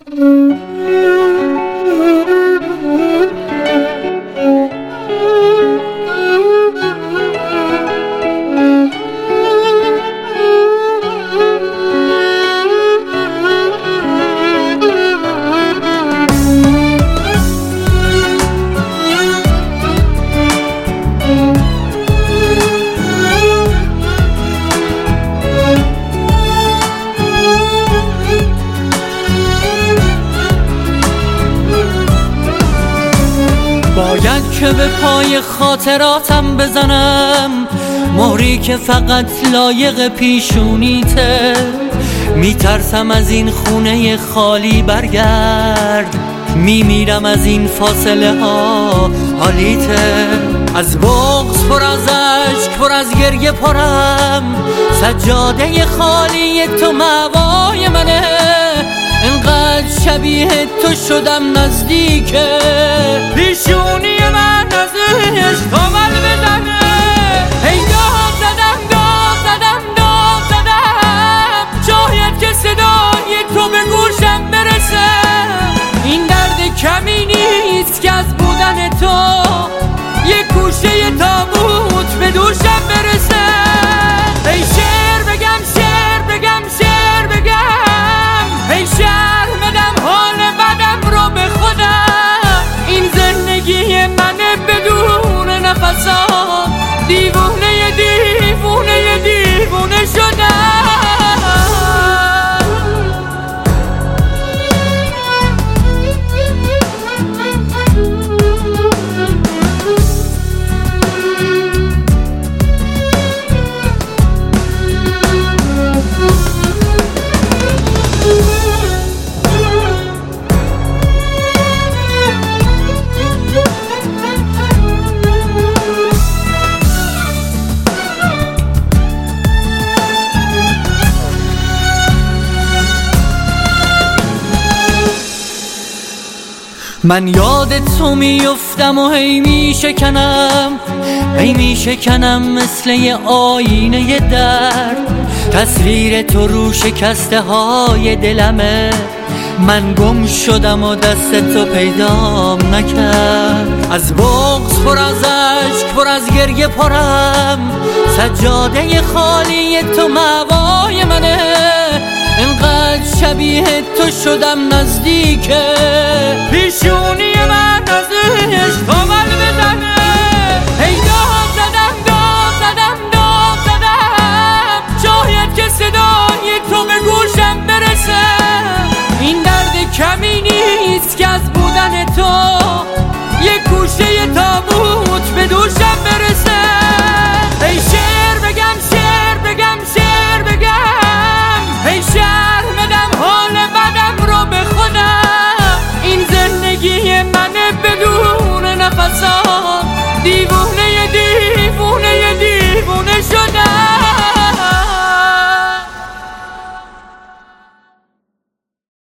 باید که به پای خاطراتم بزنم مهری که فقط لایق پیشونیته. میترسم از این خونه خالی برگرد، میمیرم از این فاصله ها حالیته. از بغض پر از عشق پر از گریه پرم، سجاده خالی تو مأوای منه. انقدر شبیه تو شدم نزدیکه، پیشونی من از عشق کامل بزنه. ای داد زدم داد زدم داد زدم، شاید که صدای تو به گوشم برسه. این درد کمی نیست که از بودن تو یک گوشه تابوت به دوشم برسه. ای شعر بگم شعر بگم شعر بگم، ای شعر بدم حال بدم رو به خودم. این زندگی منه بدون نفسات، دیوونه دیوونه دیوونه شدم. من یاد تو میفتم و هی میشکنم، هی میشکنم مثل یه آینه درد. تصویر تو رو شکسته های دلمه، من گم شدم و دست تو پیدام نکرد. از بغض پر از عشق پر از گریه پرم، سجاده خالی تو مأوای منه. انقدر شبیه تو شدم نزدیکه، پیشونی من از عشق کامل بزنه.